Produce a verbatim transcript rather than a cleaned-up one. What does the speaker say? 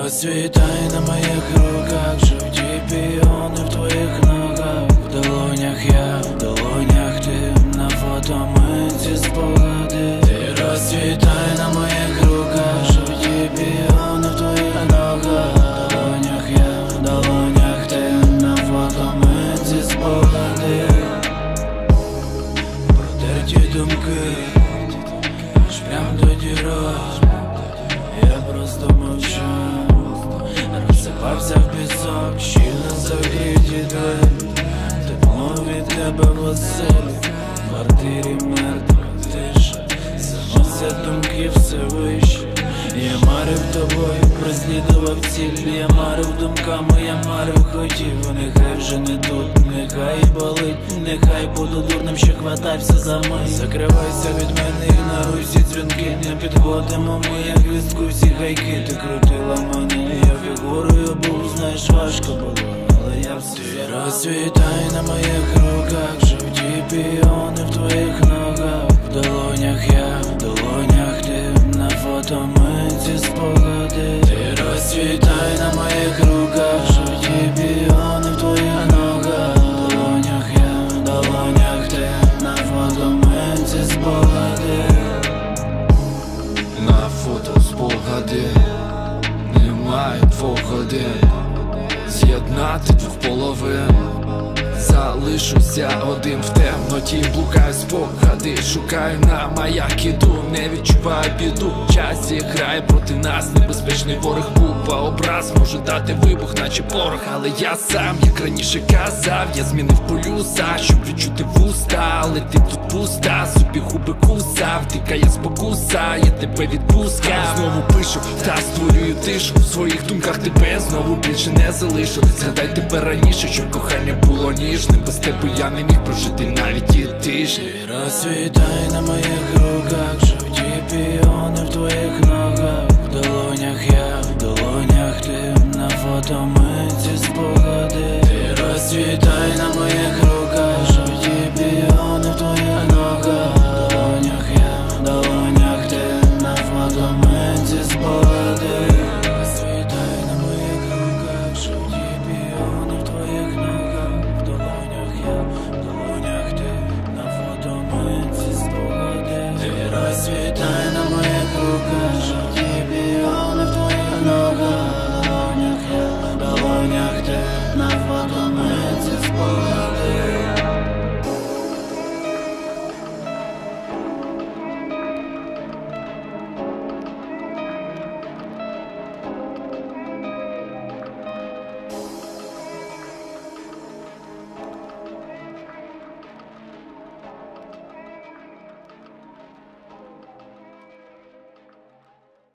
Розцвітай на моїх руках, жовті піони в твоїх ногах. В долонях я, в долонях ти, на фото ми ці спогади. Ти розцвітай на моїх руках, жовті піони в твоїх ногах. В долонях я, в долонях ти, на фото ми ці спогади. Протерті думки, аж прям до дірок. Я просто мовчу, розсипався в пісок, щільно закриті двері. Тепло від тебе в оселі, в квартирі мертва тиша. Заносять думки все вище. Я марив тобою, прослідував ціль. Я марив думками, я марив хотів. Нехай вже не тут, нехай болить. Нехай буду дурним, що хватався за мить. Закривайся від мене, ігноруй всі дзвінки. Не підходимо ми, як вістку, всі гайки. Ти крутила мене, я фігурою був. Знаєш, важко було, але я все. Ти розцвітай на моїх руках, жовті піони в твоїх ногах. В долонях я, в долонях ти, на фото ми ці спогади. Ти розцвітай на моїх руках, жовті піони в твоїх ногах. В долонях я, в долонях ти, на фото ми ці спогади. На фото спогади, немає двох годин з'єднати двох половин. Залишуся один в темноті, блукаю спогади, шукаю на маяк, іду, не відчуваю біду. Час зіграє проти нас, небезпечний ворог. Купа образ може дати вибух, наче порох. Але я сам, як раніше казав, я змінив полюса, щоб відчути вуста. Але ти тут пуста, собі губи кусав. Тікає спокуса, я тебе відпускав. Знову пишу, та створюю тишу. В своїх думках тебе знову більше не залишу. Згадай тебе раніше, що кохання було ніжним. Без тебе я не міг прожити навіть і тижні. Ти розцвітай на моїх руках, жовті піони в твоїх ногах. В долонях я, в долонях ти, на фото ми ці спогади. Ти розцвітай на моїх руках, жовті піони в твоїх ногах. В долонях я, в долонях ти, на фото ми ці спогади. Розцвітай на моїх руках, жовті піони в твоїх ногах. В долонях я, в долонях ти, на фото ми ці спогади. Ти розцвітай на моїх руках, жовті піони в твоїх ногах. В долонях я, в долонях ти, на фото ми ці спогади.